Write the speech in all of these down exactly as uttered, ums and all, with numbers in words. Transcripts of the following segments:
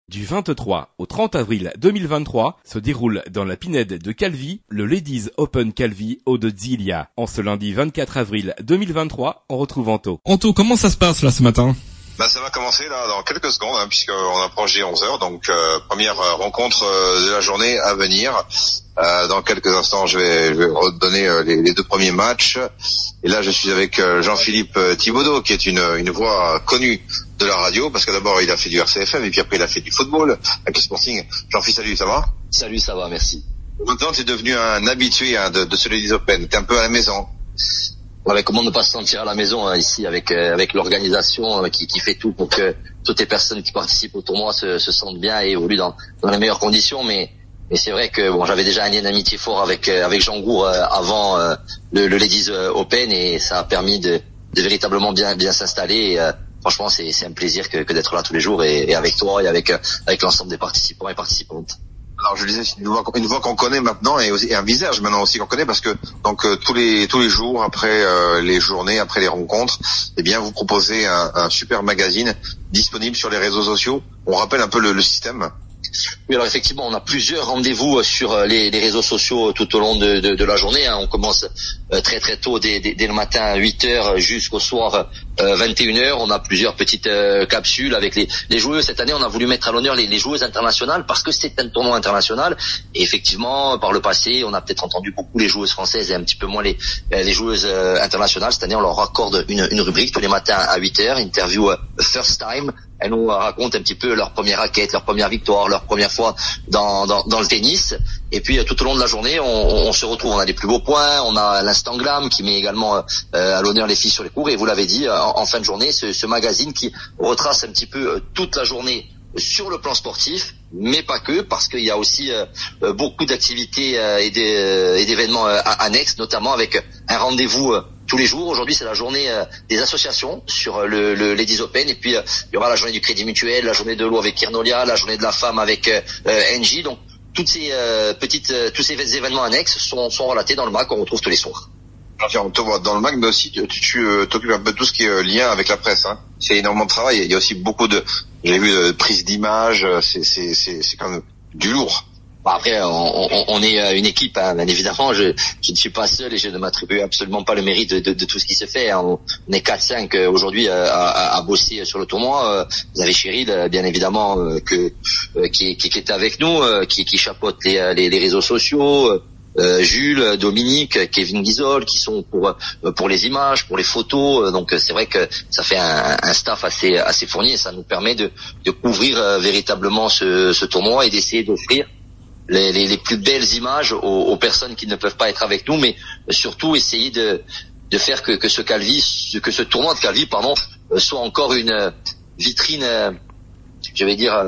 Du vingt-trois au trente avril deux mille vingt-trois se déroule dans la Pinède de Calvi le Ladies Open Calvi Eau de Zilia. En ce lundi vingt-quatre avril deux mille vingt-trois, on retrouve Anto. Anto, comment ça se passe là ce matin ? Bah ça va commencer là dans quelques secondes hein, puisqu'on approche des onze heures, donc euh, première euh, rencontre euh, de la journée à venir. Euh, dans quelques instants, je vais, je vais redonner euh, les, les deux premiers matchs. Et là, je suis avec euh, Jean-Philippe Thibaudot, qui est une, une voix connue de la radio, parce que d'abord, il a fait du R C F M, et puis après, il a fait du football avec le Sporting. Jean-Philippe, salut, ça va ? Salut, ça va, merci. Maintenant, tu es devenu un habitué hein, de, de ce Ladies Open. T'es un peu à la maison. Ouais, comment ne pas se sentir à la maison hein, ici avec euh, avec l'organisation euh, qui, qui fait tout pour que toutes les personnes qui participent au tournoi se, se sentent bien et évoluent dans, dans les meilleures conditions. Mais mais c'est vrai que bon, j'avais déjà un lien d'amitié fort avec euh, avec Jean Gour euh, avant euh, le, le Ladies Open et ça a permis de, de véritablement bien bien s'installer. Et, euh, franchement, c'est c'est un plaisir que, que d'être là tous les jours et, et avec toi et avec euh, avec l'ensemble des participants et participantes. Alors je disais une voix, une voix qu'on connaît maintenant et, aussi, et un visage maintenant aussi qu'on connaît parce que donc euh, tous les tous les jours après euh, les journées, après les rencontres, eh bien vous proposez un, un super magazine disponible sur les réseaux sociaux. On rappelle un peu le, le système. Oui, alors effectivement, on a plusieurs rendez-vous sur les, les réseaux sociaux tout au long de, de, de la journée. Hein. On commence euh, très très tôt, dès, dès, dès le matin à huit heures jusqu'au soir euh, vingt et une heures. On a plusieurs petites euh, capsules avec les, les joueuses. Cette année, on a voulu mettre à l'honneur les, les joueuses internationales parce que c'est un tournoi international. Et effectivement, par le passé, on a peut-être entendu beaucoup les joueuses françaises et un petit peu moins les, les joueuses euh, internationales. Cette année, on leur accorde une, une rubrique tous les matins à huit heures, interview euh, first time. Elles nous racontent un petit peu leur première raquette, leur première victoire, leur première fois dans, dans, dans le tennis. Et puis tout au long de la journée, on, on se retrouve. On a les plus beaux points, on a l'instant glam qui met également euh, à l'honneur les filles sur les cours. Et vous l'avez dit, en, en fin de journée, ce, ce magazine qui retrace un petit peu euh, toute la journée sur le plan sportif, mais pas que, parce qu'il y a aussi euh, beaucoup d'activités euh, et, des, euh, et d'événements euh, annexes, notamment avec un rendez-vous euh, tous les jours. Aujourd'hui, c'est la journée euh, des associations sur euh, le, le Ladies Open, et puis euh, il y aura la journée du Crédit Mutuel, la journée de l'eau avec Kirnolia, la journée de la femme avec euh, N J. Donc, toutes ces euh, petites, euh, tous ces événements annexes sont, sont relatés dans le M A C qu'on retrouve tous les soirs. On te voit dans le M A C, mais aussi tu, tu euh, t'occupes un peu de tout ce qui est euh, lien avec la presse. Hein. C'est énormément de travail. Il y a aussi beaucoup de, j'ai vu, de prise d'image. C'est, c'est, c'est, c'est quand même du lourd. Après, on, on, on est une équipe, hein, bien évidemment. Je, je ne suis pas seul et je ne m'attribue absolument pas le mérite de, de, de tout ce qui se fait. On, on est quatre cinq aujourd'hui à, à, à bosser sur le tournoi. Vous avez Cheryl, bien évidemment, que, qui, qui, qui est avec nous, qui, qui chapeaute les, les, les réseaux sociaux. Euh, Jules, Dominique, Kevin Guizol, qui sont pour pour les images, pour les photos. Donc c'est vrai que ça fait un, un staff assez assez fourni et ça nous permet de, de couvrir euh, véritablement ce, ce tournoi et d'essayer d'offrir les, les, les plus belles images aux, aux personnes qui ne peuvent pas être avec nous, mais surtout essayer de de faire que, que ce Calvi, que ce tournoi de Calvi, pardon, soit encore une vitrine, je vais dire,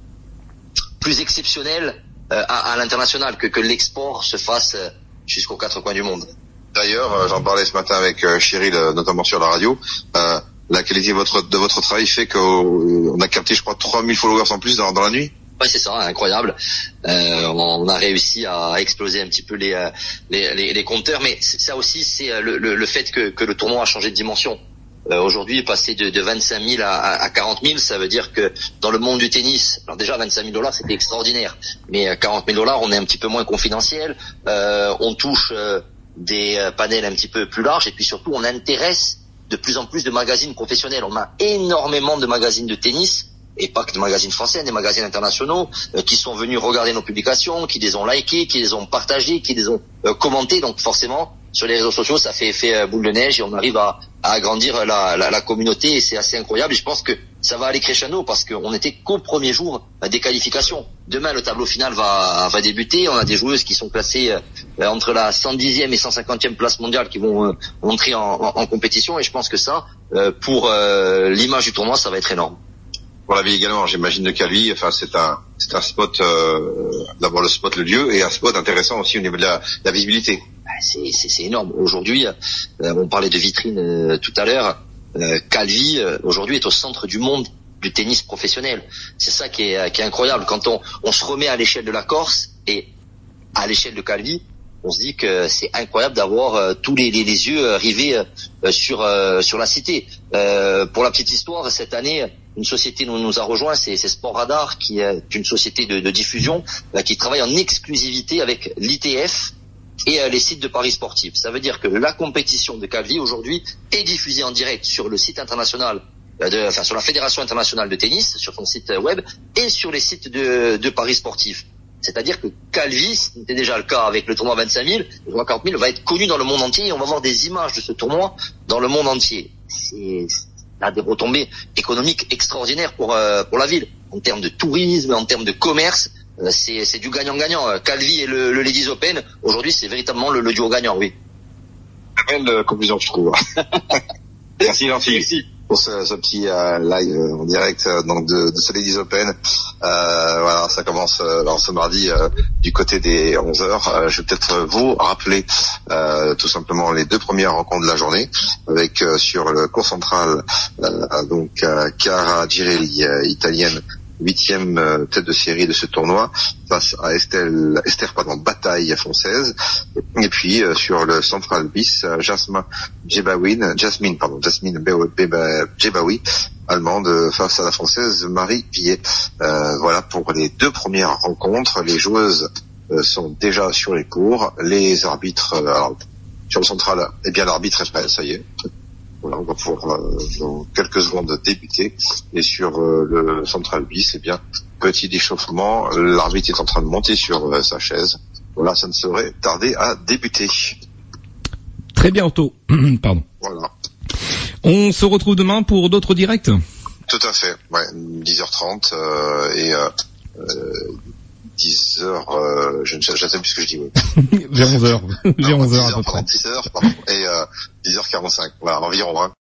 plus exceptionnelle à, à l'international, que, que l'export se fasse jusqu'aux quatre coins du monde. D'ailleurs, j'en parlais ce matin avec Cheryl, notamment sur la radio. Euh, la qualité de votre, de votre travail fait qu'on a capté, je crois, trois mille followers en plus dans, dans la nuit. Ouais, c'est ça, incroyable. Euh, on a réussi à exploser un petit peu les les, les, les compteurs, mais ça aussi, c'est le, le, le fait que, que le tournoi a changé de dimension. Euh, aujourd'hui, passer de, de vingt-cinq mille à, à quarante mille, ça veut dire que dans le monde du tennis, alors déjà vingt-cinq mille dollars, c'était extraordinaire, mais quarante mille dollars, on est un petit peu moins confidentiel, euh, on touche euh, des panels un petit peu plus larges, et puis surtout, on intéresse de plus en plus de magazines professionnels. On a énormément de magazines de tennis, et pas que de magazines français, des magazines internationaux, euh, qui sont venus regarder nos publications, qui les ont likées, qui les ont partagées, qui les ont euh, commentées. Donc forcément, sur les réseaux sociaux, ça fait effet euh, boule de neige et on arrive à, à agrandir la, la, la communauté et c'est assez incroyable. Et je pense que ça va aller crescendo parce qu'on n'était qu'au premier jour euh, des qualifications. Demain, le tableau final va, va débuter. On a des joueuses qui sont classées euh, entre la cent dixième et cent cinquantième place mondiale qui vont euh, entrer en, en, en compétition. Et je pense que ça, euh, pour euh, l'image du tournoi, ça va être énorme. Pour la ville également, j'imagine, de Calvi, enfin c'est un c'est un spot, euh, d'abord le spot, le lieu, et un spot intéressant aussi au niveau de la, de la visibilité. C'est, c'est, c'est énorme. Aujourd'hui, euh, on parlait de vitrine euh, tout à l'heure, euh, Calvi euh, aujourd'hui est au centre du monde du tennis professionnel. C'est ça qui est, qui est incroyable. Quand on, on se remet à l'échelle de la Corse et à l'échelle de Calvi, on se dit que c'est incroyable d'avoir euh, tous les, les, les yeux rivés euh, sur euh, sur la cité. Euh, pour la petite histoire, cette année, une société nous, nous a rejoint, c'est, c'est Sport Radar, qui est une société de, de diffusion euh, qui travaille en exclusivité avec l'I T F et euh, les sites de paris sportifs. Ça veut dire que la compétition de Calvi aujourd'hui est diffusée en direct sur le site international, euh, de, enfin sur la Fédération internationale de tennis, sur son site web et sur les sites de, de paris sportifs. C'est-à-dire que Calvi, c'était déjà le cas avec le tournoi vingt-cinq mille, le tournoi quarante mille va être connu dans le monde entier et on va voir des images de ce tournoi dans le monde entier. C'est là des retombées économiques extraordinaires pour euh, pour la ville, en termes de tourisme, en termes de commerce. Euh, c'est c'est du gagnant-gagnant. Calvi et le, le Ladies Open, aujourd'hui, c'est véritablement le, le duo gagnant, oui. Belle euh, conclusion, je trouve. Merci, Jean-Philippe. Merci. Pour ce, ce petit euh, live euh, en direct euh, donc de, de ce Ladies Open. Euh, voilà, ça commence euh, alors, ce mardi euh, du côté des onze heures. Euh, je vais peut-être vous rappeler euh, tout simplement les deux premières rencontres de la journée avec euh, sur le court central euh, donc euh, Chiara Girelli, euh, italienne, huitième euh, tête de série de ce tournoi face à Estelle, Esther pardon, Bataille française. Et puis euh, sur le central bis, euh, Jasmine Djebawin, Jasmine pardon, Jasmine Djebaoui, allemande face à la française Marie Villet. Euh, voilà pour les deux premières rencontres. Les joueuses euh, sont déjà sur les cours. Les arbitres, euh, alors sur le central, eh bien l'arbitre est prêt, ça y est. Voilà, on va pouvoir euh, dans quelques secondes débuter. Et sur euh, le central bis, eh bien, petit échauffement, l'arbitre est en train de monter sur euh, sa chaise. Voilà, ça ne saurait tarder à débuter. Très bientôt. Pardon. Voilà. On se retrouve demain pour d'autres directs. Tout à fait, ouais, dix heures trente euh, et euh, euh, dix heures, euh, je ne sais, je sais plus ce que je dis. Ouais. Vers onze heures. Vers onze heures à peu pardon, près. dix heures, pardon, et euh, dix heures quarante-cinq, voilà, environ. Hein.